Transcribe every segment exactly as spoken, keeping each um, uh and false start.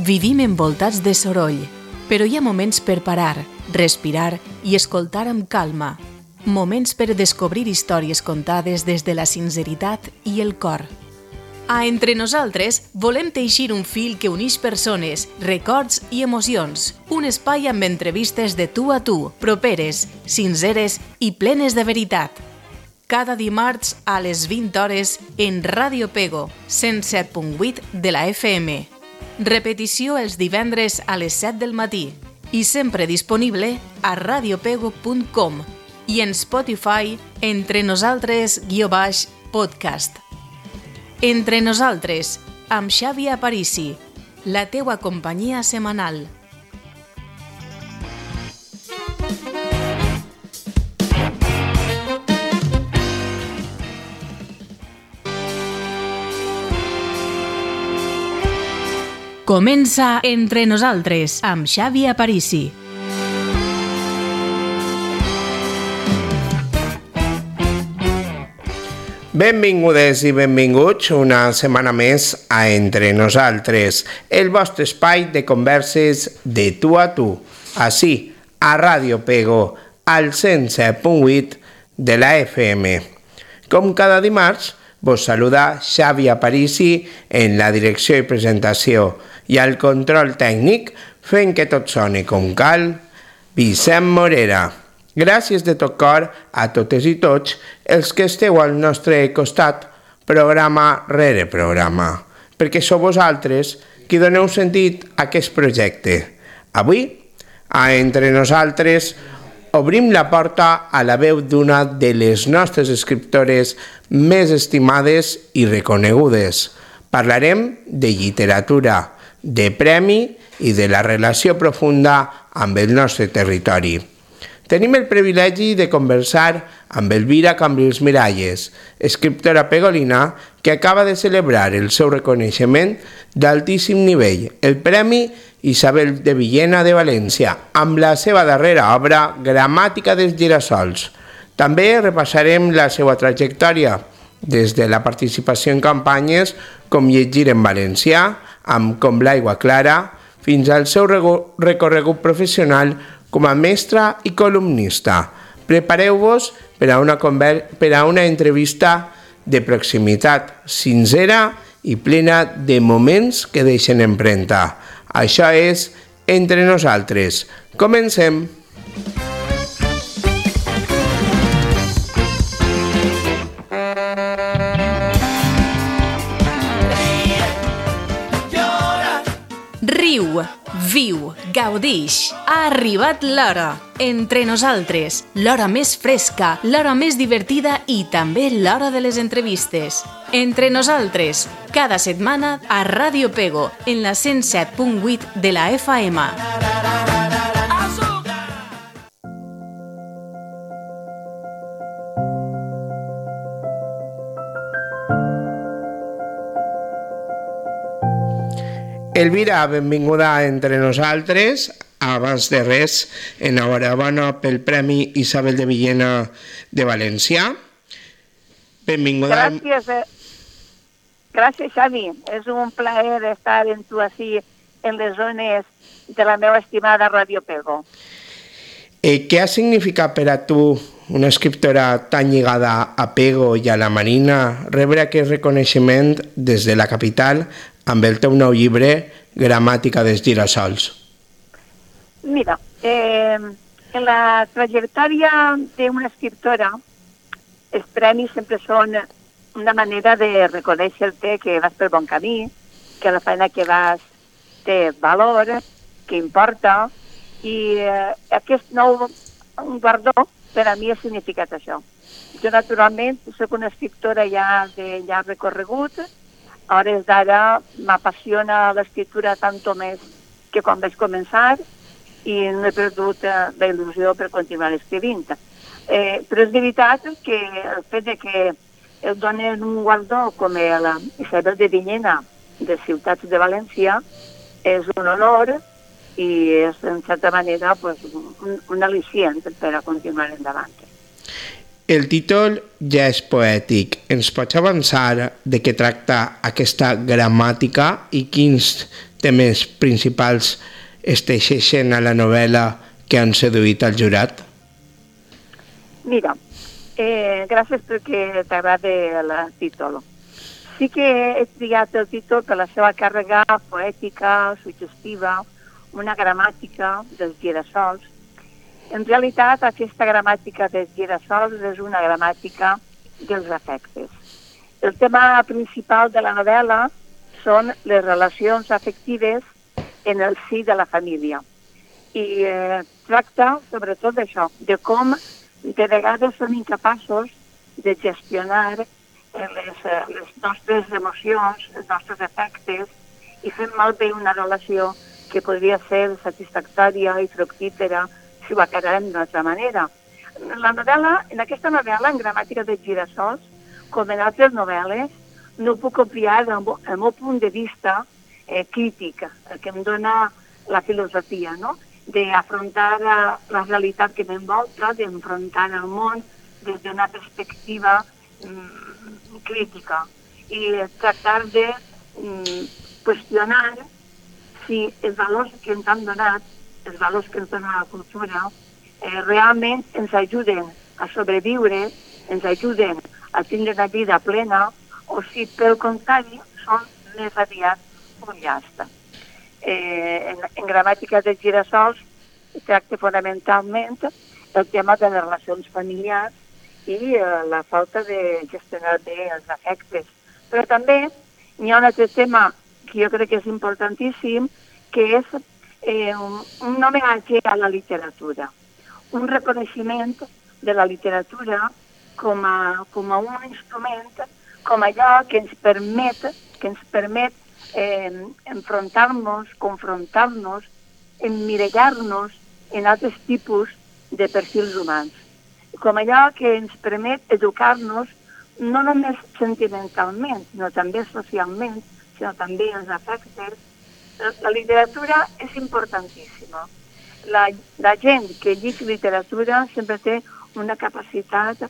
Vivim envoltats de soroll, però hi ha moments per parar, respirar i escoltar amb calma. Moments per descobrir històries contades des de la sinceritat i el cor. A Entre Nosaltres volem teixir un fil que uneix persones, records i emocions. Un espai amb entrevistes de tu a tu, properes, sinceres i plenes de veritat. Cada dimarts a les vint hores en Ràdio Pego, cent set punt vuit de la F M. Repetició els divendres a les set del matí i sempre disponible a radiopego punt com i en Spotify Entre Nosaltres guió baix podcast. Entre Nosaltres, amb Xavi Aparici, la teua companyia setmanal. Comença Entre Nosaltres, amb Xavi Aparici. Benvingudes i benvinguts una setmana més a Entre Nosaltres, el vostre espai de converses de tu a tu, així, a Ràdio Pego, al cent set punt vuit de la F M. Com cada dimarts, vos saluda Xavi Aparici en la direcció i presentació i al control tècnic, fent que tot soni com cal, Vicent Morera. Gràcies de tot cor a totes i tots els que esteu al nostre costat, programa rere programa, perquè sou vosaltres qui doneu sentit a aquest projecte. Avui, a Entre Nosaltres, obrim la porta a la veu d'una de les nostres escriptores més estimades i reconegudes. Parlarem de literatura, de premi i de la relació profunda amb el nostre territori. Tenim el privilegi de conversar amb Elvira Cambrils Miralles, escriptora pegolina que acaba de celebrar el seu reconeixement d'altíssim nivell, el Premi Isabel de Villena de València, amb la seva darrera obra Gramàtica dels girassols. També repassarem la seva trajectòria, des de la participació en campanyes com Llegir en Valencià, amb Com l'aigua clara, fins al seu recorregut professional com a mestra i columnista. Prepareu-vos per a una, conver- per a una entrevista de proximitat, sincera i plena de moments que deixen empremta. Això és Entre Nosaltres. Comencem! Riu, viu, gaudix. Ha arribat l'hora. Entre Nosaltres, l'hora més fresca, l'hora més divertida i també l'hora de les entrevistes. Entre Nosaltres, cada setmana a Ràdio Pego, en la cent set punt vuit de la F M. Elvira, benvinguda a Entre Nosaltres. Abans de res, enhorabona pel Premi Isabel de Villena de València. Benvinguda. Gràcies, eh? Gràcies, Xavi. És un plaer estar en tu així, en les zones de la meva estimada Ràdio Pego. Eh, què ha significat per a tu, una escriptora tan lligada a Pego i a la Marina, rebre aquest reconeixement des de la capital amb el teu nou llibre, Gramàtica dels girassols? Mira, eh, en la trajectòria d'una escriptora, els premis sempre són una manera de reconèixer-te que vas pel bon camí, que la feina que vas té valor, que importa, i eh, aquest nou guardó per a mi ha significat això. Jo, naturalment, soc una escriptora ja de llarg recorregut. A hores d'ara m'apassiona l'escriptura tant o més que quan vaig començar i no he perdut la il·lusió per continuar escrivint. Eh, però és veritat que el fet de que el donen un guardó com el Isabel de Villena de Ciutats de València és un honor i és, en certa manera, pues, un, un al·licient per a continuar endavant. El títol ja és poètic. Ens pots avançar de què tracta aquesta gramàtica i quins temes principals es teixeixen a la novel·la que han seduït al jurat? Mira, eh, gràcies perquè t'agrada el títol. Sí que he triat el títol per la seva càrrega poètica, suggestiva, una gramàtica dels girassols. En realitat, aquesta gramàtica dels girassols és una gramàtica dels afectes. El tema principal de la novel·la són les relacions afectives en el si de la família. I eh, tracta sobretot d'això, de com de vegades som incapaços de gestionar les, les nostres emocions, els nostres afectes, i fem malbé una relació que podria ser satisfactòria i fructífera si ho acabem d'una altra manera. La novel·la, en aquesta novel·la, en Gramàtica dels girassols, com en altres novel·les, no puc obviar el, el meu punt de vista eh, crític, el que em dona la filosofia, no? D'afrontar la, la realitat que m'envolta, d'enfrontar el món des d'una perspectiva mm, crítica i tractar de mm, qüestionar si els valors que ens han donat, els valors que ens dona la cultura, eh, realment ens ajuden a sobreviure, ens ajuden a tindre una vida plena, o si pel contrari són més aviat un llast. Eh, en, en Gramàtica dels girassols tracta fonamentalment el tema de les relacions familiars i eh, la falta de gestionar bé els afectes. Però també hi ha un altre tema que jo crec que és importantíssim, que és eh, un, un homenatge a la literatura, un reconeixement de la literatura com a, com a un instrument, com allò que ens permet, que ens permet eh, enfrontar-nos, confrontar-nos, emmirallar-nos en altres tipus de perfils humans. Com allò que ens permet educar-nos no només sentimentalment, sinó també socialment, sinó també els afectes. La literatura és importantíssima. La, la gent que llegeix literatura sempre té una capacitat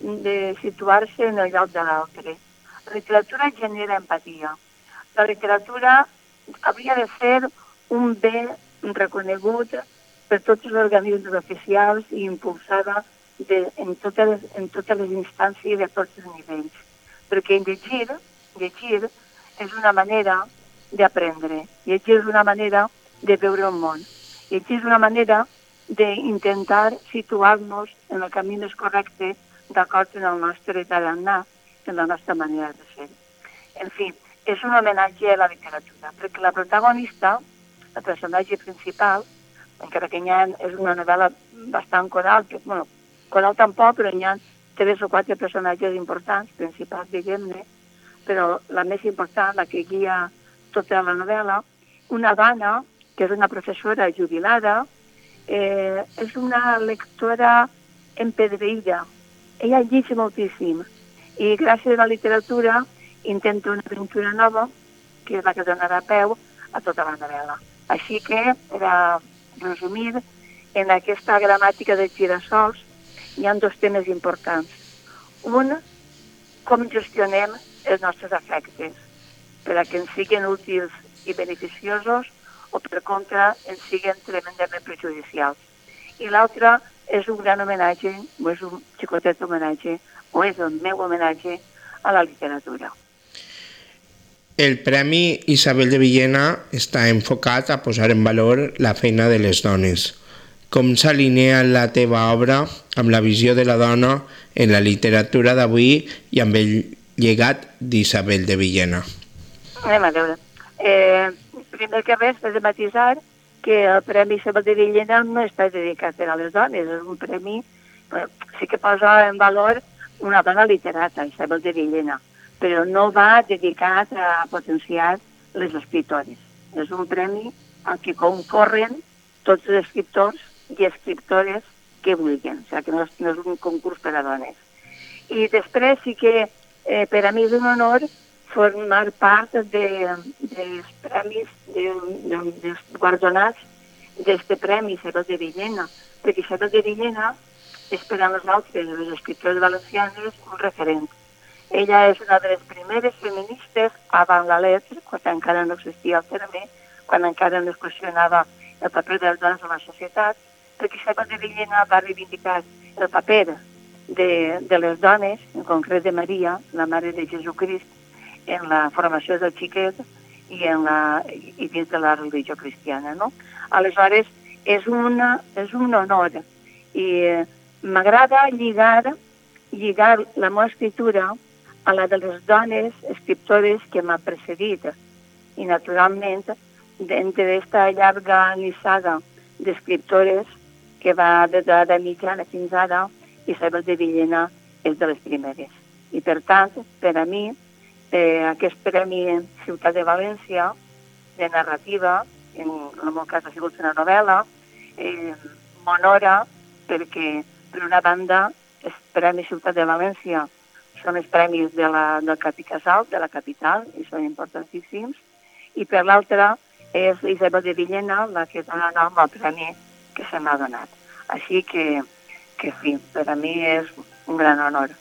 de situar-se en el lloc de l'altre. La literatura genera empatia. La literatura hauria de ser un bé reconegut per tots els organismes oficials i impulsada de, en, totes les, en totes les instàncies de tots els nivells. Perquè llegir, llegir és una manera d'aprendre, llegir és una manera de veure el món, llegir és una manera d'intentar situar-nos en el camí més correcte d'acord amb el nostre tarannà, amb la nostra manera de ser. En fi, és un homenatge a la literatura, perquè la protagonista, el personatge principal, encara que ha, és una novel·la bastant coral, que, bueno, coral tampoc, però hi ha tres o quatre personatges importants, principals, diguem-ne, però la més important, la que guia tota la novel·la, una dona, que és una professora jubilada, eh, és una lectora empedreïda. Ella llegeix moltíssim i gràcies a la literatura intenta una aventura nova, que és la que donarà peu a tota la novel·la. Així que, per a resumir, en aquesta gramàtica dels girassols hi ha dos temes importants. Un, com gestionem els nostres afectes, per a que ens siguin útils i beneficiosos o, per contra, ens siguin tremendament perjudicials. I l'altre és un gran homenatge, o és un xicotet homenatge, o és el meu homenatge a la literatura. El Premi Isabel de Villena està enfocat a posar en valor la feina de les dones. Com s'alinea la teva obra amb la visió de la dona en la literatura d'avui i amb el llegat d'Isabel de Villena? Anem a veure. Eh, primer que res, he de matisar que el Premi Isabel de Villena no està dedicat a les dones, és un premi, eh, sí que posa en valor una dona literata, Isabel de Villena, però no va dedicat a potenciar les escriptores. És un premi al que concorren tots els escriptors i escriptores que vulguin, o sigui que no és, no és un concurs per a dones. I després sí que eh, per a mi és un honor formar part de, dels premis, de, de, dels guardonats d'este premi Isabel de Villena, perquè Isabel de Villena és per a nosaltres, les escriptores valencianes, un referent. Ella és una de les primeres feministes avant la letra, quan encara no existia el terme, quan encara no es qüestionava el paper de les dones en la societat, perquè Isabel de Villena va reivindicar el paper de, de les dones, en concret de Maria, la Mare de Jesucrist, en la formació del xiquet i, en la, i dins de la religió cristiana. No? Aleshores, és, una, és un honor i eh, m'agrada lligar, lligar la meva escriptura a la de les dones escriptores que m'han precedit. I, naturalment, dintre d'esta llarga nissaga d'escriptores que va des de l'edat mitjana fins ara, Isabel de Villena és de les primeres. I, per tant, per a mi, eh, aquest Premi Ciutat de València, de narrativa, en el meu cas ha sigut una novel·la, eh, m'honora perquè, per una banda, el Premi Ciutat de València són els premis de la, del Capi Casal, de la capital, i són importantíssims, i per l'altra és Isabel de Villena la que dona nom al premi que se m'ha donat. Així que, que sí, per a mi és un gran honor.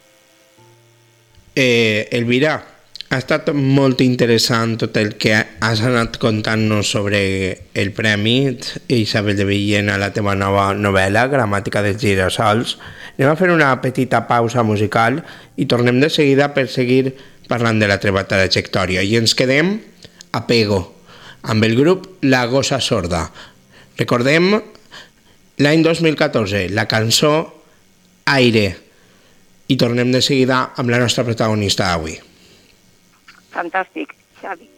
Eh, Elvira, ha estat molt interessant tot el que has anat contant-nos sobre el premi Isabel de Villena, la teva nova novel·la, Gramàtica dels girassols. Anem a fer una petita pausa musical i tornem de seguida per seguir parlant de la teva trajectòria. I ens quedem a Pego, amb el grup La Gossa Sorda. Recordem l'any dos mil catorze, la cançó Aire. I tornem de seguida amb la nostra protagonista d'avui. Fantàstic, Xavi.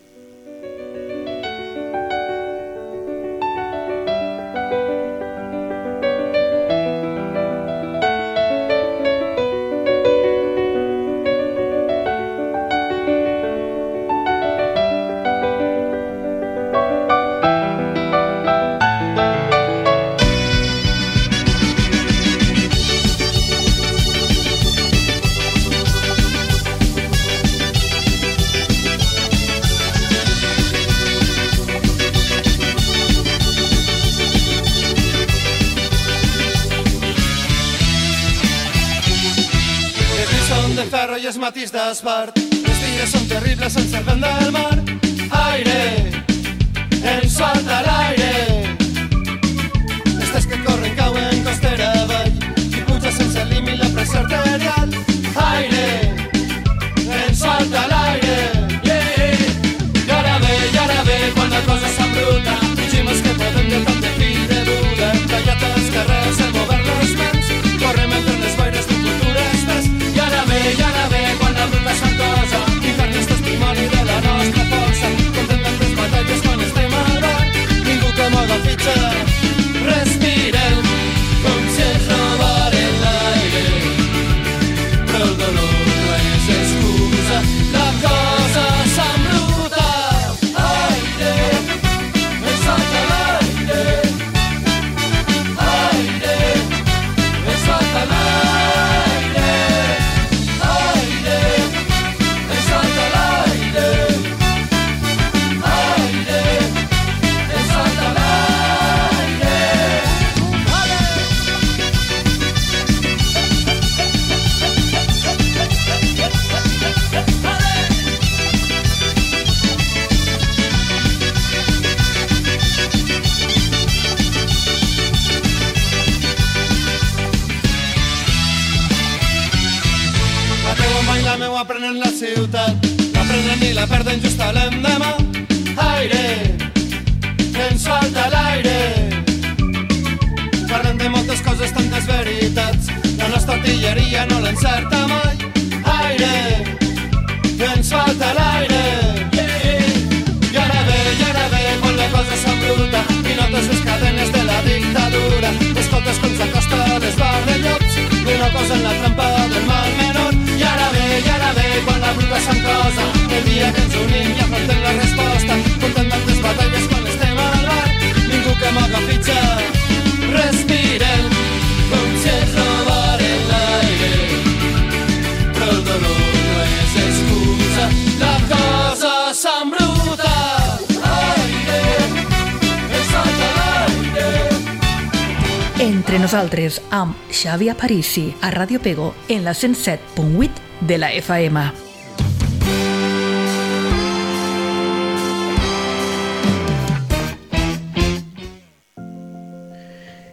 I els matís d'esbart, els dies són terribles, ens servem del mar. Aire, ens falta l'aire. Estes que corren cauen costera avall i puja sense límit la pressió arterial. Aire, ens falta l'aire. Yeah. I ara ve, i ara ve, quan la cosa s'embruta, fugim els que podem de tant de fi de Buda. Hem tallat els carrers, hem obert les mans, correm entre les boires d'un futur espès. I ara ve, i ara ve, quan la bruta s'encosa, i fer-nos testimoni de la nostra força. Contem tantes batalles quan estem al bar, ningú que moga fitxa. Respirem com si ens robaren l'aire, però el dolor no és excusa, la cosa s'embruta. Aire, ens falta l'aire. Aire, ens falta l'aire. Aprenent la ciutat, la prenen i la perden just a l'endemà. Aire, ens falta l'aire. Parlem de moltes coses, tantes veritats, la nostra artilleria no l'encerta mai. Aire, ens falta l'aire. I ara ve, i ara ve, quan la cosa s'embruta i notes les cadenes de la dictadura. Escoltes com s'acosta l'esbar de llops, una cosa en la trampa del mal menor. I ara ve, i ara ve, quan la bruta s'encosa, el dia que ens unim i afrontem la resposta. Contem tantes batalles quan estem al bar, ningú que moga fitxa. Respirem com si ens robaren l'aire, però el dolor no és excusa, la cosa s'embruta. Aire, ens falta l'aire. Entre nosaltres, amb Xavi Aparici, a Ràdio Pego, en la cent set punt vuit de la F M.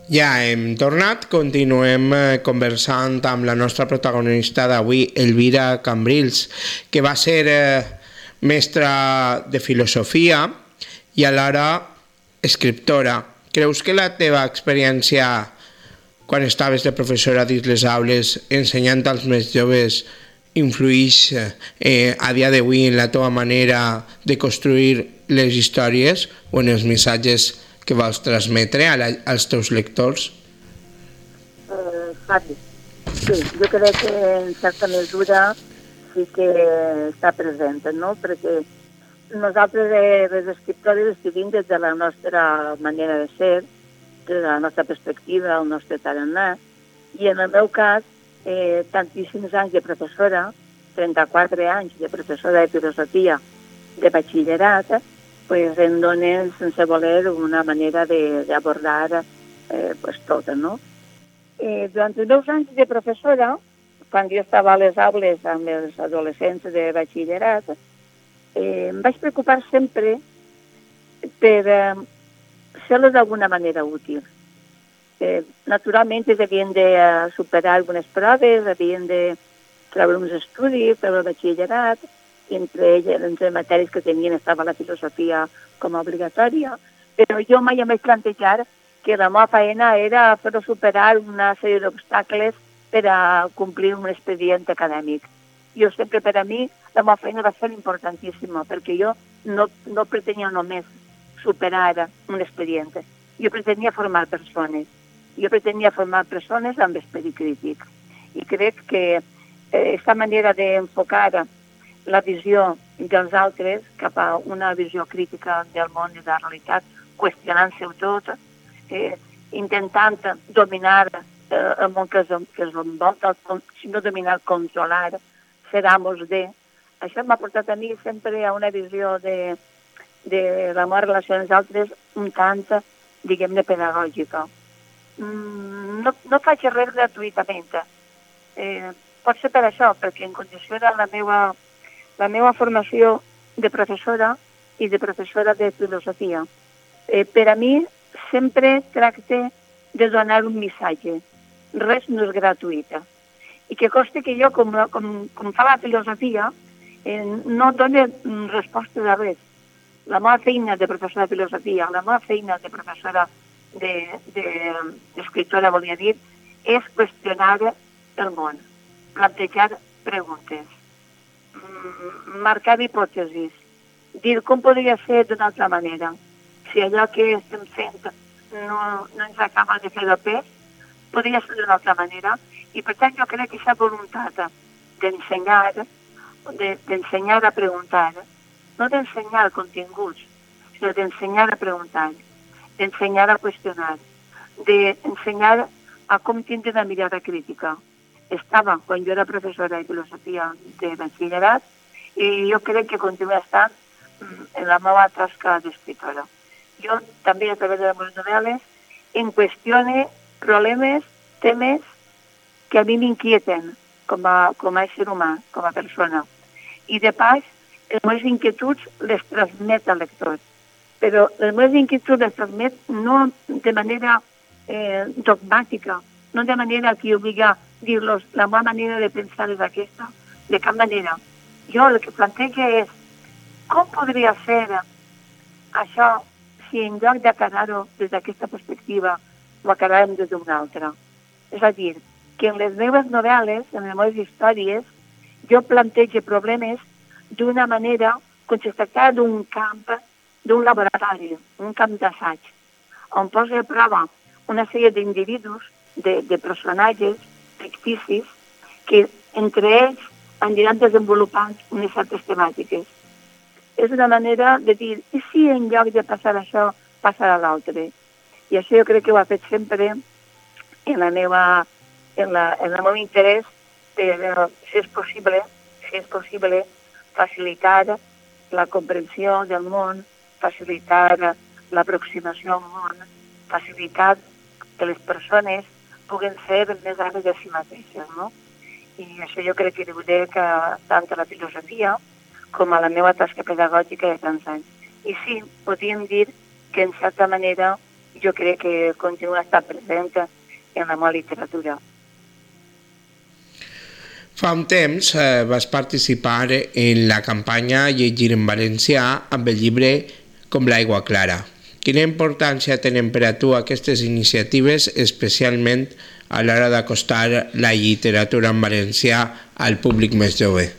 Ja hem tornat, continuem conversant amb la nostra protagonista d'avui, Elvira Cambrils, que va ser eh, mestra de filosofia i alhora escriptora. Creus que la teva experiència quan estaves de professora dins les aules ensenyant als més joves influïx eh, a dia d'avui en la teva manera de construir les històries o en els missatges que vols transmetre a la, als teus lectors? Eh, Fabi, sí, jo crec que en certa mesura sí que està present, no? Perquè nosaltres, eh, les escriptores, escrivim des de la nostra manera de ser, des de la nostra perspectiva, el nostre tarannà, i en el meu cas, eh, tantíssims anys de professora, trenta-quatre anys de professora de filosofia de batxillerat, pues em donen, sense voler, una manera d'abordar eh, pues, tot, no? Eh, durant els meus anys de professora, quan jo estava a les aules amb els adolescents de batxillerat, eh, em vaig preocupar sempre per eh, ser-los d'alguna manera útil. Eh, naturalment, ells havien de uh, superar algunes proves, havien de treure uns estudis, treure el batxillerat, i entre elles, entre matèries que tenien, estava la filosofia com a obligatòria, però jo mai em vaig plantejar que la meva feina era fer superar una sèrie d'obstacles per a complir un expedient acadèmic. Jo sempre, per a mi, la meva feina va ser importantíssima, perquè jo no, no pretenia només superar un expedient. Jo pretenia formar persones. Jo pretenia formar persones amb esperit crític. I crec que aquesta eh, manera d'enfocar la visió dels altres cap a una visió crítica del món i de la realitat, qüestionant-se tot, eh, intentant dominar eh, el món que es, que es envolta, si no dominar, controlar, ser amos de. Això m'ha portat a mi sempre a una visió de, de la meva relació amb els altres un tant, diguem-ne, pedagògica. Mm, no, no faig res gratuïtament. Eh, pot ser per això, perquè en condició de la meva la meva formació de professora i de professora de filosofia. Eh, per a mi sempre tracte de donar un missatge. Res no és gratuït. I que costi que jo, com, com, com fa la filosofia, eh, no dono resposta de res. La meva feina de professora de filosofia, la meva feina de professora d'escriptora, de, de, volia dir, és qüestionar el món, plantejar preguntes, marcar hipòtesis, dir com podria ser d'una altra manera. Si allò que estem fent no, no ens acaba de fer de pes, podria ser d'una altra manera. I per tant jo crec que aquesta voluntat d'ensenyar, d'ensenyar a preguntar, no d'ensenyar continguts, sinó d'ensenyar a preguntar, d'ensenyar a qüestionar, d'ensenyar a com tindre una mirada crítica. Estava quan jo era professora de filosofia de batxillerat i jo crec que continua estant en la meva tasca d'escriptora. Jo també, a través de les meves novel·les, em qüestione problemes, temes que a mi m'inquieten com a, com a ésser humà, com a persona. I de pas, les meves inquietuds les transmet al lector. Però les meves inquietuds les transmet no de manera eh, dogmàtica, no de manera que obliga a dir-los la meva manera de pensar és aquesta, de cap manera. Jo el que plantejo és com podria ser això si en lloc d'acabar-ho des d'aquesta perspectiva ho acabem des d'una altra. És a dir, que en les meves novel·les, en les meves històries, jo plantejo problemes d'una manera com si es tractava d'un camp, d'un laboratori, un camp d'assaig, on posa a prova una sèrie d'individus, de, de personatges ficticis, que entre ells aniran desenvolupant unes certes temàtiques. És una manera de dir, i si en lloc de passar això, passarà l'altre? I això jo crec que ho ha fet sempre en la meva, en, la, en el meu interès de, de, si és possible, si és possible, facilitar la comprensió del món, facilitar l'aproximació al món, facilitar que les persones puguen ser més àvies de si mateixes, no? I això jo crec que deu que tant a la filosofia com a la meva tasca pedagògica de tants anys. I sí, podríem dir que en certa manera jo crec que continua estant present en la meva literatura. Fa un temps eh, vas participar en la campanya Llegir en Valencià amb el llibre Com l'aigua clara. Quina importància tenen per a tu aquestes iniciatives, especialment a l'hora d'acostar la literatura en valencià al públic més jove?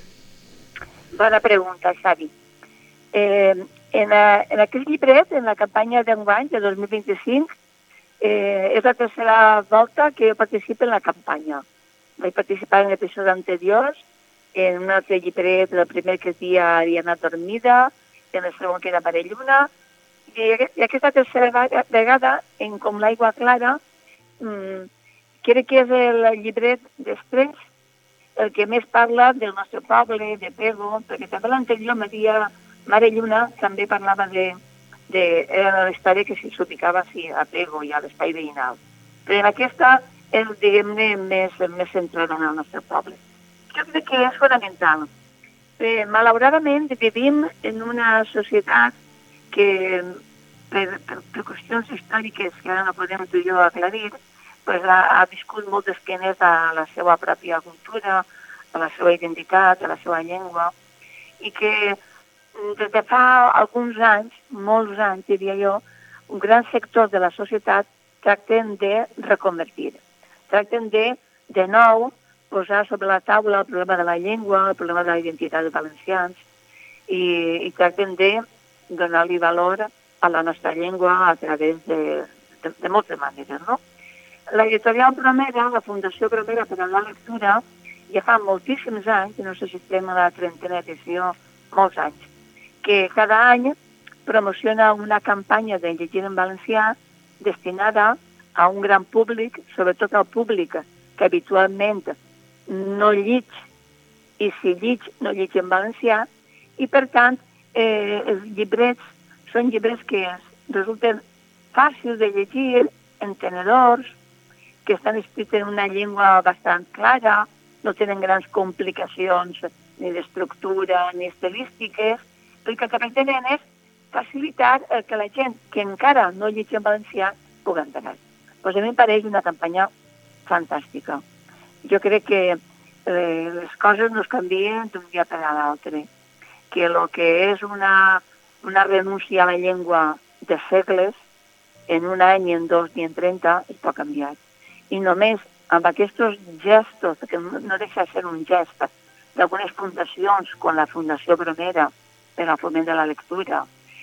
Bona pregunta, Xavi. Eh, en, a, en aquest llibret, en la campanya d'enguany, de dos mil vint-i-cinc, eh, és la tercera volta que jo participo en la campanya. Vaig participar en episodis anteriors, en un altre llibret, el primer que es dia Ariana Dormida, en el segon que era Mare Lluna, i, i aquesta tercera vegada, en Com l'aigua clara, mmm, crec que és el llibret després el que més parla del nostre poble, de Pego, perquè també l'anterior, Maria, Mare Lluna, també parlava de, de era la història que s'ubicava sí, a Pego i a l'espai veïnal. Però en aquesta és, diguem-ne, més, més centrada en el nostre poble. Jo crec que és fonamental. Eh, malauradament vivim en una societat que, per, per, per qüestions històriques que ara no podem tu i jo aclarir, pues ha, ha viscut molt d'esquenes a la seva pròpia cultura, a la seva identitat, a la seva llengua, i que des de fa alguns anys, molts anys, diria jo, un gran sector de la societat tracten de reconvertir. Tracten de, de nou, posar sobre la taula el problema de la llengua, el problema de la identitat dels valencians, i, i tracten de donar-li valor a la nostra llengua a través de, de, de moltes maneres, no? L'editorial Bromera, la Fundació Bromera per a la Lectura, ja fa moltíssims anys, no sé si estem a la trentena edició, molts anys, que cada any promociona una campanya de llegir en valencià destinada a un gran públic, sobretot al públic que habitualment no llig, i si llig, no llig en valencià, i per tant eh, els llibrets són llibres que resulten fàcils de llegir, entenedors, que estan escrits en una llengua bastant clara, no tenen grans complicacions ni d'estructura ni estilístiques, perquè el que pretenen és facilitar que la gent que encara no llegeix en valencià pugui entendre. Pues a mi em pareix una campanya fantàstica. Jo crec que eh, les coses no es canvien d'un dia per a l'altre, que el que és una, una renúncia a la llengua de segles, en un any, en dos ni en trenta, es pot canviar. I només amb aquests gestos, que no deixa de ser un gest, d'algunes fundacions, com la Fundació Bromera, per al foment de la lectura,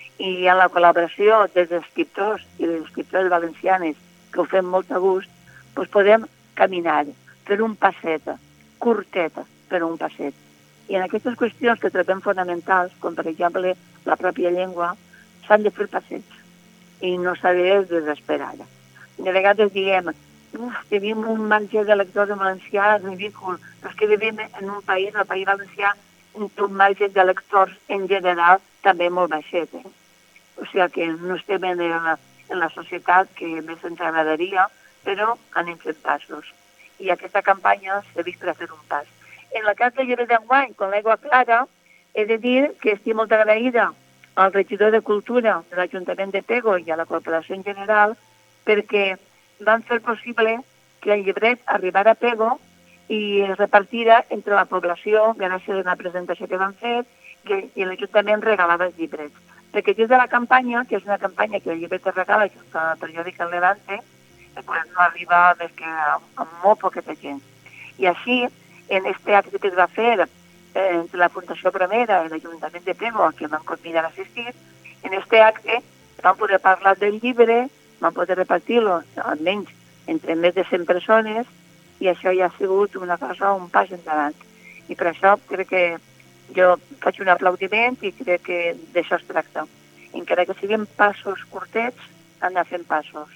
i en la col·laboració dels escriptors i les escriptores valencianes, que ho fem molt a gust, doncs podem caminar per un passet, curtet, per un passet. I en aquestes qüestions que trobem fonamentals, com per exemple la pròpia llengua, s'han de fer passets i no s'ha de desesperar. De vegades diem, uf, tenim un marge de lectors en valencià ridícul, però és que vivim en un país, el País Valencià, un marge de lectors en general també molt baixet. Eh? O sigui que no estem en la, en la societat que més ens agradaria, però anem fent passos. I aquesta campanya s'ha vist per a fer un pas. En el cas del llibre d'enguany, com l'aigua clara, he de dir que estic molt agraïda al regidor de Cultura de l'Ajuntament de Pego i a la Corporació en general perquè van fer possible que el llibret arribara a Pego i es repartira entre la població gràcies a una presentació que van fer i, i l'Ajuntament regalava els llibrets. Perquè dins de la campanya, que és una campanya que el llibret es regala junt al periòdic El Levante, pues no arriba més que a, a molt poqueta gent. I així, en este acte que es va fer eh, entre la Fundació Bromera i l'Ajuntament de Pego, a qui van convidar a assistir, en este acte van poder parlar del llibre, van poder repartir-lo, almenys entre més de cent persones, i això ja ha sigut una cosa, un pas endavant. I per això crec que jo faig un aplaudiment i crec que d'això es tracta. Encara que siguin passos curtets, anar fent passos.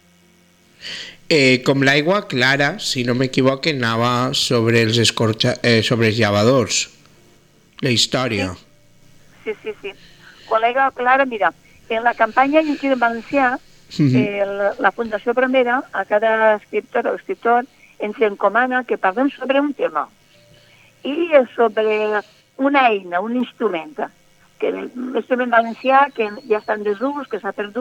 Eh, com l'aigua clara, si no m'equivoco, anava sobre els, escorxa, eh, sobre els llavadors, la història. Sí, sí, sí. sí. Con l'aigua clara, mira, en la campanya Llegir en Valencià, eh, la, la Fundació Bromera, a cada escriptor o escriptor, ens encomana que parlem sobre un tema i sobre una eina, un instrument, que l'instrument valencià que ja està en desús, que s'ha perdut,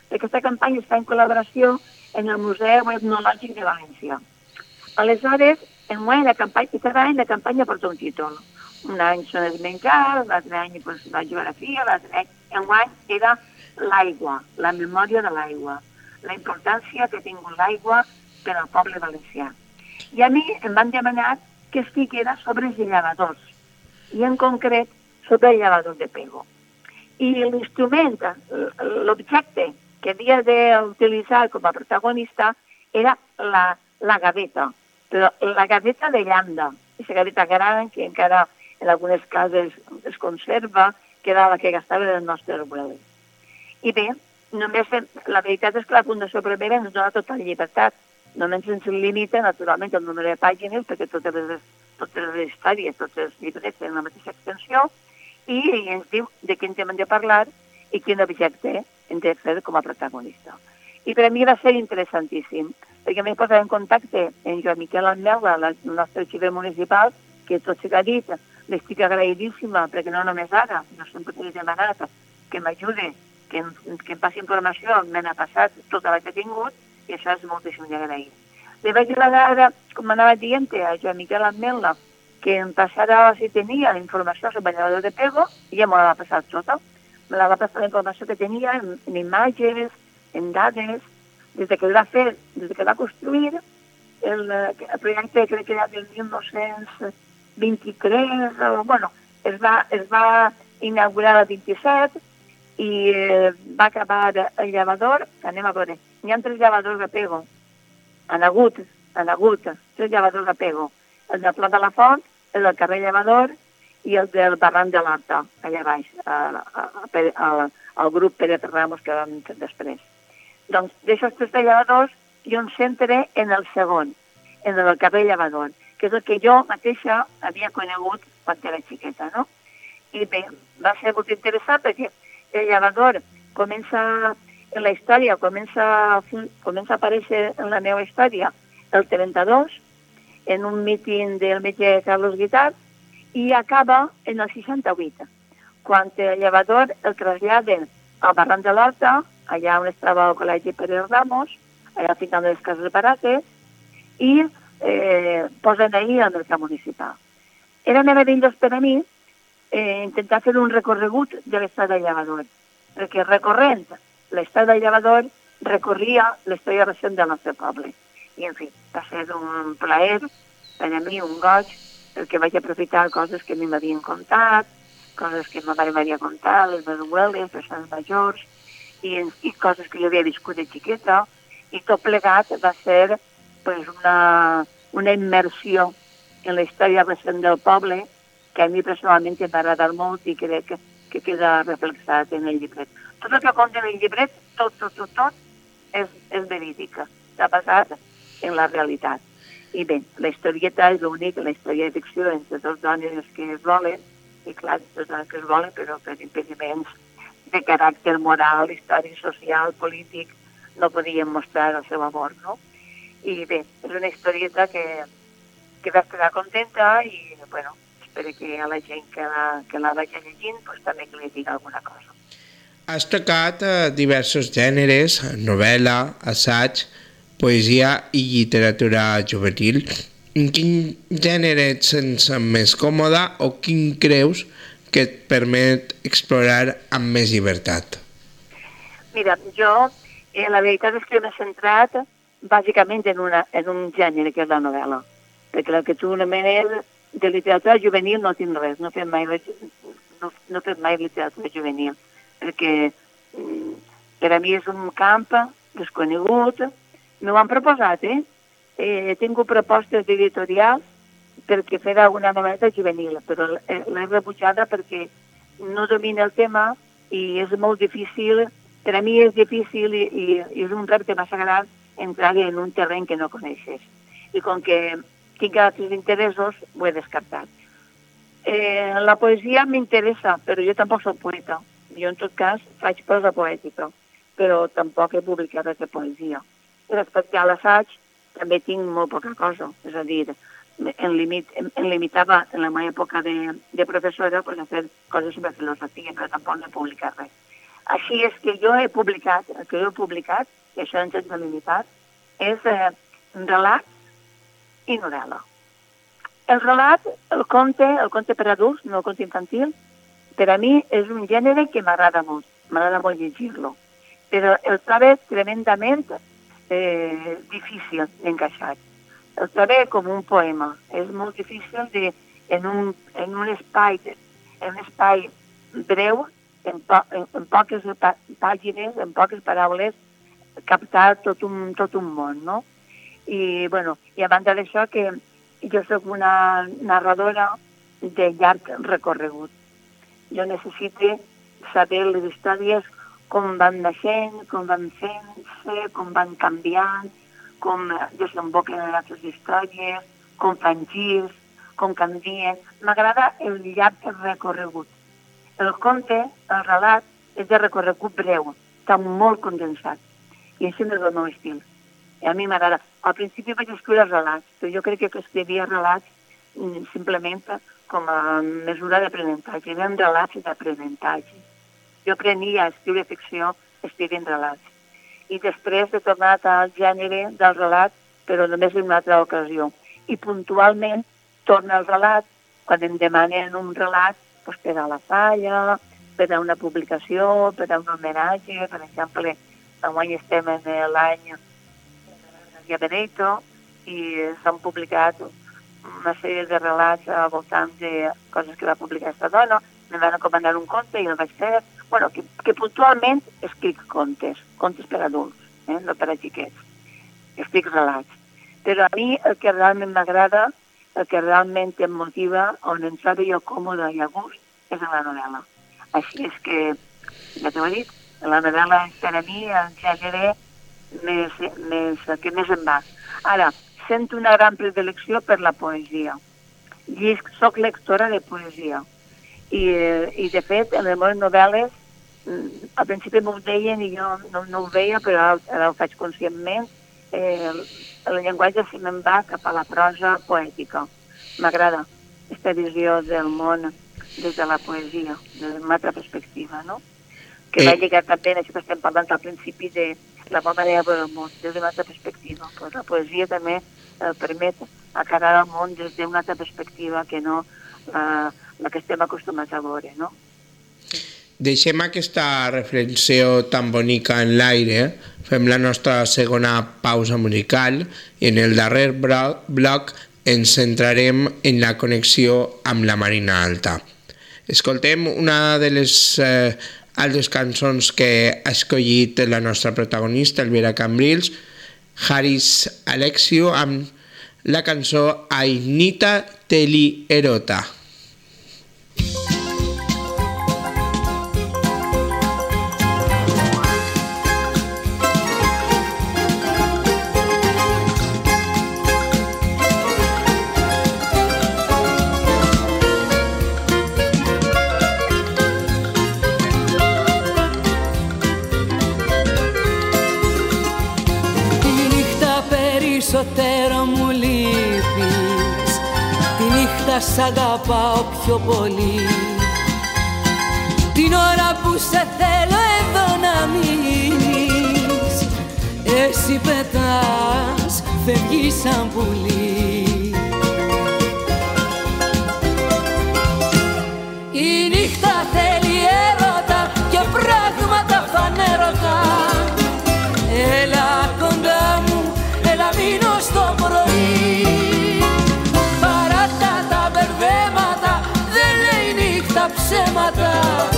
Aquesta campanya es fa en col·laboració en el Museu Etnològic de València. Aleshores, enguany la campanya, i cada any la campanya porta un títol. Un any són els menjars, l'altre any pues, la geografia, l'altre any... Enguany era l'aigua, la memòria de l'aigua, la importància que ha tingut l'aigua per al poble valencià. I a mi em van demanar que estiguera sobre els llevadors, i en concret sobre el llevador de Pego. I l'instrument, l'objecte que havia d'utilitzar com a protagonista era la, la gaveta, però la gaveta de llanda, aquesta gaveta gran que encara en algunes cases es conserva, que era la que gastaven els nostres abuelos. I bé, només la veritat és que la Fundació Primera ens dona tota la llibertat, només ens limita, naturalment, el número de pàgines, perquè totes les, totes les històries, tots els llibrets tenen la mateixa extensió, i, i ens diu de quin tema hem de parlar i quin objecte hem de fer com a protagonista. I per a mi va ser interessantíssim, perquè m'he posat en contacte amb Joan Miquel Almela, el nostre arxiver municipal, que tot s'ha dit, l'estic agraïdíssima, perquè no només ara, no sempre t'he demanat que m'ajude, que, que em passi informació, me n'ha passat tota la que he tingut, i això és moltíssim d'agrair. Li vaig dir, com m'anava dient a Joan Miquel Almela, que em passara, si tenia informació sobre el llevador de Pego, i ja me la va passar tota. Me la va passar la informació que tenia en, en imatges, en dades, des que el va fer, des que va construir, el, el projecte crec que era del mil nou-cents vint-i-tres, o, bueno, es va, es va inaugurar el vint-i-set i eh, va acabar el llevador, anem a veure, hi ha tres llevadors de Pego, han hagut, han hagut tres llevadors de Pego, el del Pla de la Font, el del carrer Llevador i el del Barranc de l'Horta, allà baix, al grup Pérez Ramos que vam fer després. Doncs d'aixòs tres llevadors jo em centre en el segon, en el del carrer Llevador, que és el que jo mateixa havia conegut quan era xiqueta, no? I bé, va ser molt interessant perquè el llevador comença en la història, comença, comença a aparèixer en la meva història el trenta-dos, en un míting del metge Carlos Guitart, i acaba en el seixanta-vuit, quan el llevador el traslladen al Barranc de l'Horta, allà on es troba el Col·legi Pérez Ramos, allà al final de les Cases Barates, i eh, posen ahir al mercat municipal. Era meravellós per a mi eh, intentar fer un recorregut de l'estat del llevador, perquè recorrent l'estat del llevador recorria la història recent del nostre poble. I, en fi, va ser un plaer per a mi, un goig, perquè vaig aprofitar coses que a mi m'havien contat, coses que ma mare m'havia contat, les meves abueles, persones majors, i, i coses que jo havia viscut de xiqueta, i tot plegat va ser pues, una, una immersió en la història recent del poble que a mi personalment m'ha agradat molt i crec que, que queda reflexat en el llibret. Tot el que conté en el llibret, tot, tot, tot, tot, és, és verídica. S'ha passat en la realitat. I bé, la historieta és l'únic, la història de ficció entre dos dones que es volen, i clar, dos dones que es volen, però per impediments de caràcter moral, històric, social, polític, no podien mostrar el seu amor, no? I bé, és una historieta que, que va estar contenta i, bueno, espero que a la gent que la, que la vagi llegint pues, també que li digui alguna cosa. Has tocat eh, diversos gèneres, novel·la, assaig, poesia i literatura juvenil. En quin gènere et sents més còmoda o quin creus que et permet explorar amb més llibertat? Mira, jo eh, la veritat és que m'he centrat bàsicament en, una, en un gènere que és la novel·la, perquè el que tu anomenes de literatura juvenil no tinc res, no he fet mai, no, no he fet mai literatura juvenil, perquè mm, per a mi és un camp desconegut. M'ho han proposat, eh? eh? He tingut propostes d'editorials perquè fer alguna novel·la juvenil, però l'he rebutjada perquè no domina el tema i és molt difícil, per a mi és difícil i, i, i és un repte massa gran entrar en un terreny que no coneixes. I com que tinc altres interessos, ho he descartat. Eh, la poesia m'interessa, però jo tampoc soc poeta. Jo, en tot cas, faig prosa poètica, però tampoc he publicat res de poesia. Respecte a l'assaig, també tinc molt poca cosa. És a dir, em, limit, em, em limitava en la meva època de, de professora pues, a fer coses sobre filosofia, però tampoc no he publicat res. Així és que jo he publicat, el que jo he publicat, i això en tens de limitat, és eh, relat i novel·la. El relat, el conte, el conte per adults, no el conte infantil, per a mi és un gènere que m'agrada molt, m'agrada molt llegir-lo, però el trobo tremendament eh, difícil d'encaixar. El trobo com un poema, és molt difícil de, en, un, en un espai, en un espai breu, en, po, en, en poques pàgines, en poques paraules, captar tot un, tot un món, no? I, bueno, i a banda d'això, que jo soc una narradora de llarg recorregut. Jo necessito saber les històries, com van naixent, com van fent-se, com van canviant, com desemboquen en altres històries, com fan girs, com canvien. M'agrada el llarg recorregut. El conte, el relat, és de recorregut breu, està molt condensat. I això no és el meu estil. I a mi m'agrada. Al principi vaig escriure relats, però jo crec que escrivia relats simplement com a mesura d'aprenentatge. Eren relats d'aprenentatge. Jo aprenia a escriure ficció escrivint relats. I després he tornat al gènere del relat, però només en una altra ocasió. I puntualment torna al relat quan em demanen un relat pues, per a la falla, per a una publicació, per a un homenatge. Per exemple, avui estem en l'any de Benito i s'han publicat una sèrie de relats al voltant de coses que va publicar aquesta dona. Em van encomanar un conte i el vaig fer. Bueno, que, que puntualment escric contes, contes per adults, eh? No per a xiquets. Escric relats. Però a mi el que realment m'agrada, el que realment em motiva, on em trobo jo còmode i a gust, és en la novel·la. Així és que, ja t'ho he dit, la novel·la és per a mi el gènere més, més, que més em va. Ara, sento una gran predilecció per la poesia. Llisc, soc lectora de poesia. I, i de fet, en les meves novel·les, al principi m'ho deien i jo no, no ho veia, però ara, ara ho faig conscientment, eh, el, el llenguatge se me'n va cap a la prosa poètica. M'agrada aquesta visió del món des de la poesia, des d'una altra perspectiva, no? Que eh. va lligar també a això que estem parlant al principi de la bona manera de veure el món, des d'una altra perspectiva. Pues la poesia també eh, permet acabar el món des d'una altra perspectiva que no la, la que estem acostumats a veure, no? Deixem aquesta reflexió tan bonica en l'aire, fem la nostra segona pausa musical i en el darrer bloc ens centrarem en la connexió amb la Marina Alta. Escoltem una de les eh, altres cançons que ha escollit la nostra protagonista, Elvira Cambrils, Haris Alexiou, amb la cançó Ainita Teli Erota. Περισσότερο μου λείπεις, τη νύχτα σ' αγαπάω πιο πολύ. Την ώρα που σε θέλω εδώ να μείνεις, εσύ πετάς, φεύγεις σαν πουλί. Η νύχτα θέλει έρωτα και πράγματα φανέρωτα. Έλα κοντά μου, έλα μείνω στο πρωί. Παράτα τα μπερδέματα, δεν λέει νύχτα ψέματα.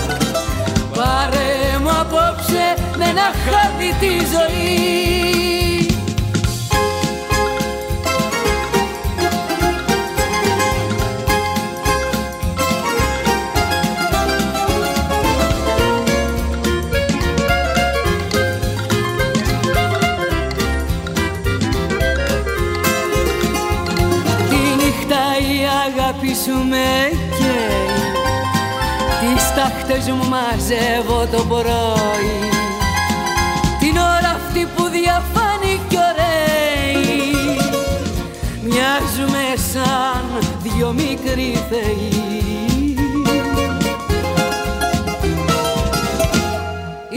Πάρε μου απόψε με ένα χάδι τη ζωή. Σου με καίει, τις τάχτες μου μαζεύω το πρωί. Την ώρα αυτή που διαφάνει κι ωραίοι, μοιάζουμε σαν δυο μικροί θεοί.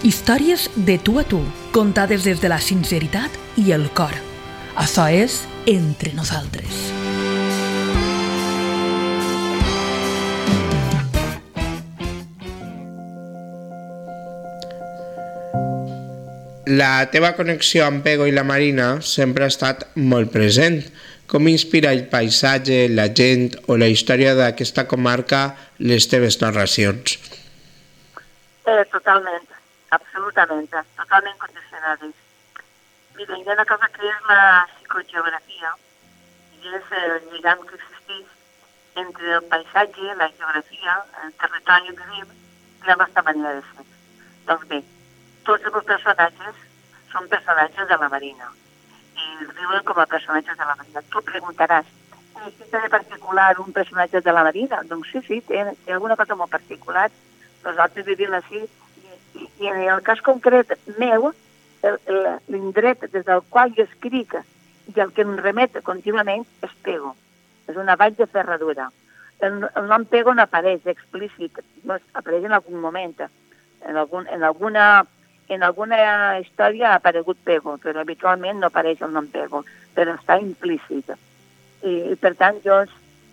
Històries de tu a tu, contades des de la sinceritat i el cor. Això és Entre Nosaltres. La teva connexió amb Pego i la Marina sempre ha estat molt present. Com inspira el paisatge, la gent o la història d'aquesta comarca les teves narracions? Eh, totalment, absolutament, totalment condicionades. Mira, hi ha una cosa que és la psicogeografia i és el lligam que existeix entre el paisatge, la geografia, el territori on vivim i la nostra manera de ser. Doncs bé, tots els personatges són personatges de la Marina i viuen com a personatges de la Marina. Tu preguntaràs, què té de particular un personatge de la Marina? Doncs sí, sí, té, té alguna cosa molt particular. Nosaltres vivim així i, i en el cas concret meu, l'indret des del qual jo escric i el que em remet contínuament és Pego. És una vall de ferradura. El, el nom Pego no apareix explícit, no apareix en algun moment. En, algun, en, alguna, en alguna història ha aparegut Pego, però habitualment no apareix el nom Pego, però està implícit. I, i per tant jo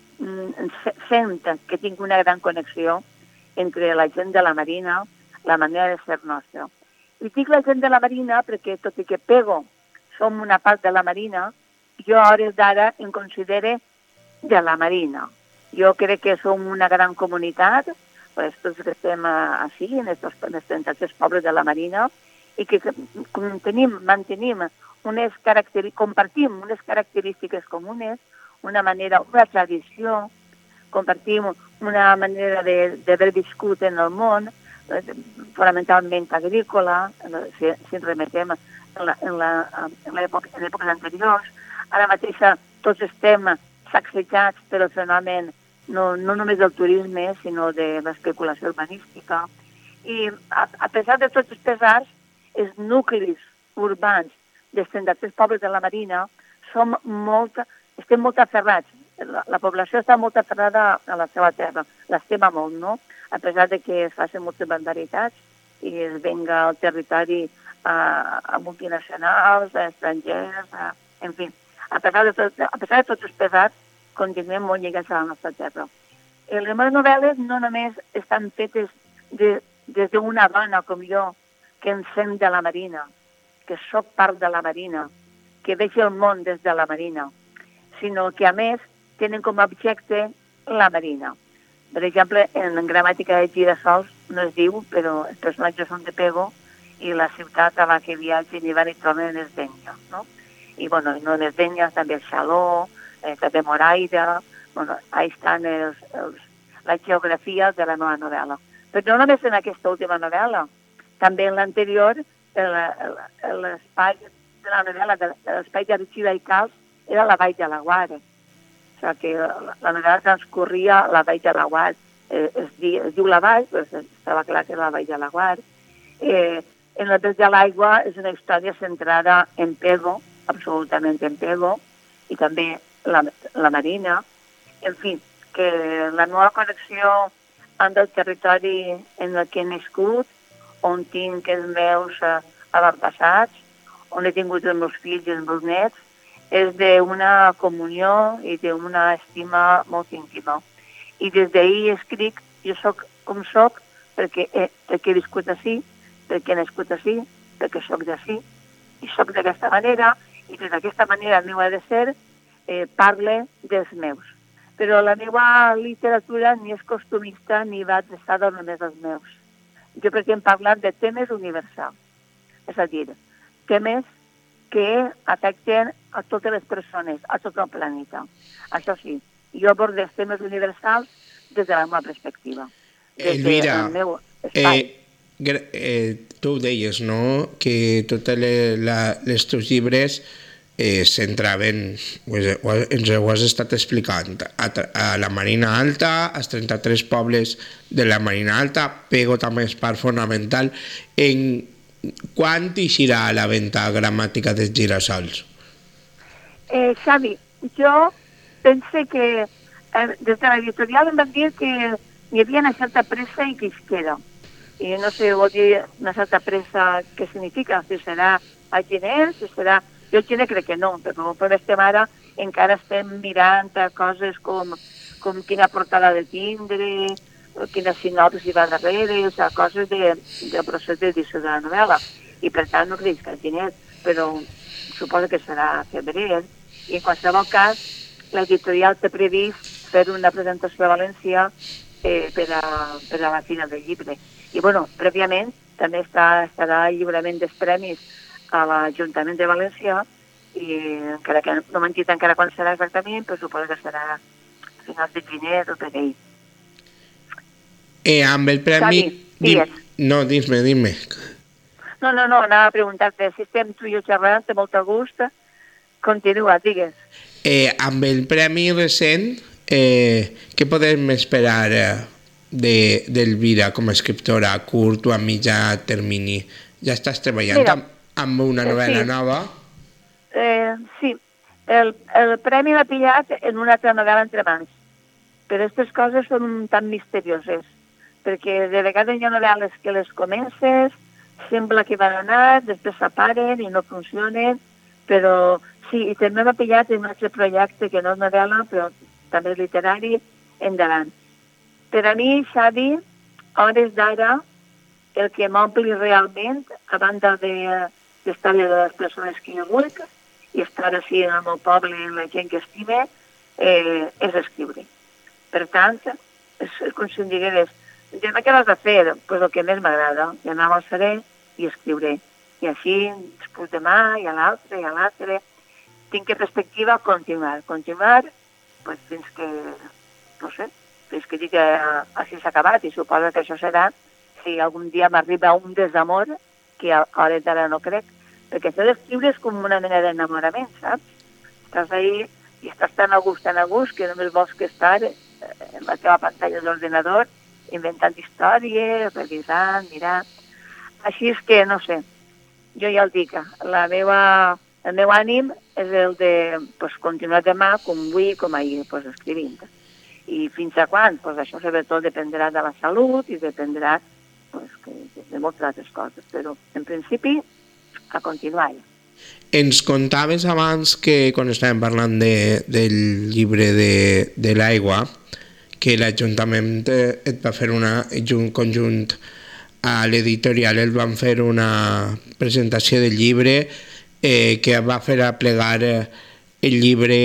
mm, sento que tinc una gran connexió entre la gent de la Marina, la manera de ser nostra. I dic la gent de la Marina perquè, tot i que Pego som una part de la Marina, jo a hores d'ara em considere de la Marina. Jo crec que som una gran comunitat, pues, tots que estem així, en els trenta-tres pobles de la Marina, i que tenim, mantenim unes característiques, compartim unes característiques comunes, una manera, una tradició, compartim una manera d'haver viscut en el món, fonamentalment agrícola, si, si ens remetem en, la, en, la, en, l'època, en èpoques anteriors. Ara mateix tots estem sacsejats per el fenomen no, no només del turisme, sinó de l'especulació urbanística. I a, a pesar de tots els pesars, els nuclis urbans dels trenta-tres pobles de la Marina som molt, estem molt aferrats. La, la població està molt aferrada a la seva terra, l'estima molt, no? A pesar de que es facin moltes barbaritats i es venga al territori a, a multinacionals, a estrangers, a, en fi. A pesar, de tot, a pesar de tots els pesats, continuem molt lligats a la nostra terra. I les meves novel·les no només estan fetes de, des d'una dona com jo, que em sent de la Marina, que sóc part de la Marina, que veig el món des de la Marina, sinó que, a més, tenen com a objecte la Marina. Per exemple, en Gramàtica de Gira-sols no es diu, però els personatges són de Pego i la ciutat a la que viatgen i van i tornen en Esdenya, no? I, bueno, no en Esdenya, també el Xaló, eh, també Moraira, bueno, ahí estan els, els, la geografia de la meva novel·la. Però no només en aquesta última novel·la, també en l'anterior, l'espai de la novel·la, l'espai d'Arxida i Calç, era la Vall de Laguar. O sigui que la, la novel·la transcorria a la Vall de Laguar. Eh, es, di, es diu la Vall, però estava clar que era la Vall de Laguar. Eh, en el Pes de l'Aigua és una història centrada en Pego, absolutament en Pego, i també la, la Marina. En fi, que la meva connexió amb el territori en el que he nascut, on tinc els meus eh, avantpassats, on he tingut els meus fills i els meus nets, és d'una comunió i d'una estima molt íntima. I des d'ahir escric, jo sóc com sóc, perquè he, perquè he viscut així, perquè he nascut així, perquè sóc d'ací, i sóc d'aquesta manera, i des d'aquesta manera meva de ser, eh, parle dels meus. Però la meva literatura ni és costumista ni va adreçada només als meus. Jo pretenc parlar de temes universals, és a dir, temes que afecten a totes les persones, a tot el planeta. Això sí, jo abordo els temes universals des de la meva perspectiva. Elvira, eh, eh, tu deies, no?, que tots els teus llibres eh, s'entraven, pues, ens ho has estat explicant, a, a la Marina Alta, als trenta-tres pobles de la Marina Alta. Pego també és part fonamental. En quan eixirà a la venda Gramàtica dels Gira-sols? Eh, Xavi, jo pense que eh, des de l'editorial em van dir que hi havia una certa pressa i que es queda. i no sé, vol dir una certa pressa què significa, si serà a gener, si serà... Jo a gener crec que no, però per estem ara encara estem mirant coses com, com quina portada de tindre, quina sinopsi hi va darrere, o sigui, coses de, del procés d'edició de la novel·la. I per tant no crec que a gener, però suposo que serà a febrer. I en qualsevol cas, l'editorial té previst fer una presentació a València eh, per, a, per a la fina del llibre. I, bueno, prèviament també està, estarà el lliurament dels premis a l'Ajuntament de València i encara que no m'han dit encara quan serà exactament, però suposo que serà a finals de gener o per ell. Eh, amb el premi... Xavi, digues. No, dime, dime. No, no, no, anava a preguntar-te si estem tu i jo xerrant, de molt a gust. Continua, digues. Eh, amb el premi recent, eh, què podem esperar eh, de, d'Elvira com a escriptora a curt o a mitjà termini? Ja estàs treballant Mira, amb, amb una novel·la sí. nova? Eh, sí, el, el premi l'ha pillat en una altra novel·la entre mans, però aquestes coses són tan misterioses, perquè de vegades hi ha novel·les que les comences, sembla que van anar, després s'aparen i no funcionen, però sí, i també m'ha pillat en un altre projecte que no és novel·la, però també és literari, endavant. Per a mi, Xavi, a hores d'ara, el que m'ompli realment, a banda de, d'estar de les persones que jo vull, i estar així en el meu poble, en la gent que estime, eh, és escriure. Per tant, és, és com si em digueres, demà què vas a fer? Doncs pues el que més m'agrada, i anar al serè i escriuré. I així, després demà, i a l'altre, i a l'altre, tinc que perspectiva continuar, continuar, pues, fins que, no sé, fins que dic que així s'ha acabat, i suposo que això serà si algun dia m'arriba un desamor, que a hores d'ara no crec, perquè això d'escriure és com una mena d'enamorament, saps? Estàs ahí i estàs tan a gust, tan a gust, que només vols que estar en la teva pantalla d'ordenador inventant històries, revisant, mirant... Així és que, no sé, jo ja el dic, la meva, el meu ànim és el de pues, continuar demà com avui, com ahir, pues, escrivint. I fins a quan? Pues, això sobretot dependrà de la salut i dependrà pues, que, de moltes altres coses, però en principi a continuar. Ens contaves abans que quan estàvem parlant de, del llibre de, de l'aigua, que l'Ajuntament et va fer una, un conjunt a l'editorial, el van fer una presentació del llibre eh, que va fer aplegar el llibre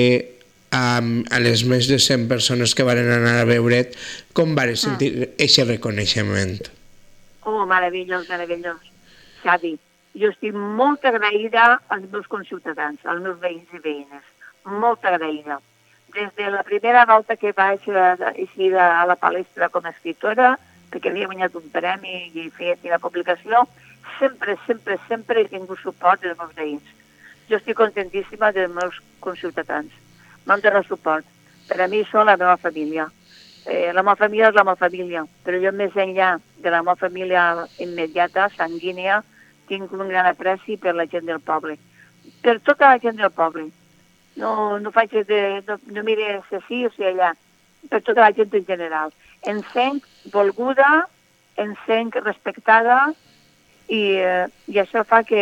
a, a les més de cent persones que van anar a veure't. Com vas sentir aquest reconeixement? Oh, meravellós, meravellós. Xavi, jo estic molt agraïda als meus conciutadans, als meus veïns i veïnes. Molt agraïda. Des de la primera volta que vaig eixir a la palestra com a escriptora, perquè havia guanyat un premi i feia la publicació, sempre, sempre, sempre he tingut suport dels meus veïns. Jo estic contentíssima dels meus conciutadans. M'han donat suport. Per a mi són la meva família. Eh, la meva família és la meva família, però jo més enllà de la meva família immediata, sanguínia, tinc un gran apreci per la gent del poble. Per tota la gent del poble. No, no faig de, no, no mire si sí o si allà, per tota la gent en general. Em sent volguda, em sent respectada i, eh, i això fa que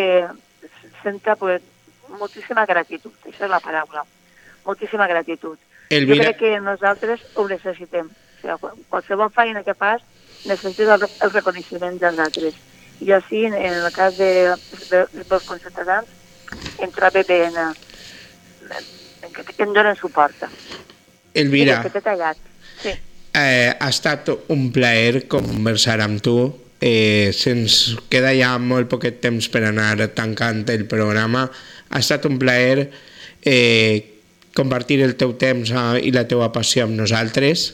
senta pues, moltíssima gratitud, això és la paraula, moltíssima gratitud. Elvira... Jo crec que nosaltres ho necessitem. O sigui, qualsevol feina que fas necessita el, el reconeixement dels altres. I així, en el cas de, de, de, dels conciutadans, em trobo ben, que, que em donen suport. Elvira, que t'he tallat. Sí. Eh, ha estat un plaer conversar amb tu. Eh, se'ns queda ja molt poquet temps per anar tancant el programa. Ha estat un plaer eh, compartir el teu temps i la teua passió amb nosaltres.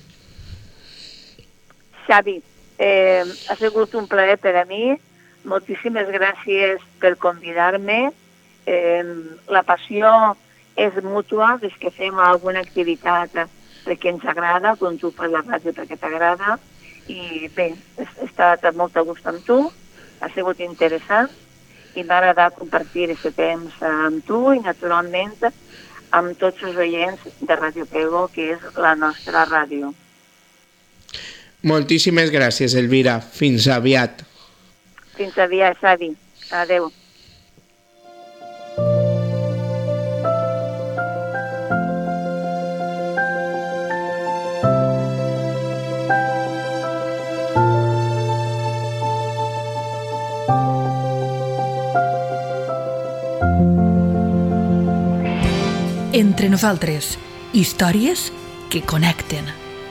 Xavi, eh, ha sigut un plaer per a mi. Moltíssimes gràcies per convidar-me. Eh, la passió és mútua, des que fem alguna activitat perquè ens agrada, com tu fas la ràdio perquè t'agrada. I bé, he estat molt a gust amb tu, ha sigut interessant i m'ha agradat compartir aquest temps amb tu i naturalment amb tots els oients de Ràdio Pego, que és la nostra ràdio. Moltíssimes gràcies, Elvira. Fins aviat. Fins aviat, Xavi. Adéu. Entre nosaltres, històries que connecten.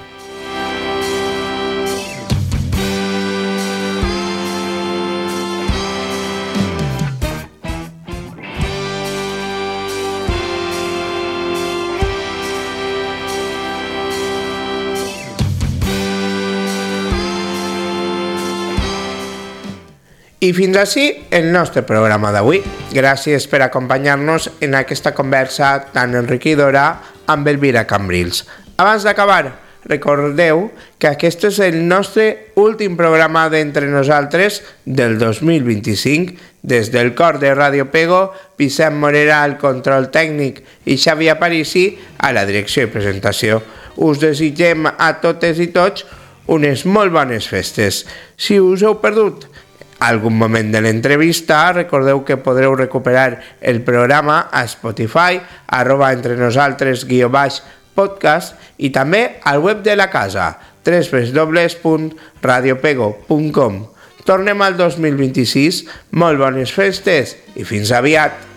I fins ací el nostre programa d'avui. Gràcies per acompanyar-nos en aquesta conversa tan enriquidora amb Elvira Cambrils. Abans d'acabar, recordeu que aquest és el nostre últim programa d'Entre Nosaltres del dos mil vint-i-cinc. Des del cor de Ràdio Pego, Vicent Morera al control tècnic i Xavi Aparici a la direcció i presentació. Us desitgem a totes i tots unes molt bones festes. Si us heu perdut algun moment de l'entrevista, recordeu que podreu recuperar el programa a Spotify, arroba entre nosaltres guió baix podcast, i també al web de la casa, w w w punt radio pego punt com. Tornem al dos mil vint-i-sis, molt bones festes i fins aviat!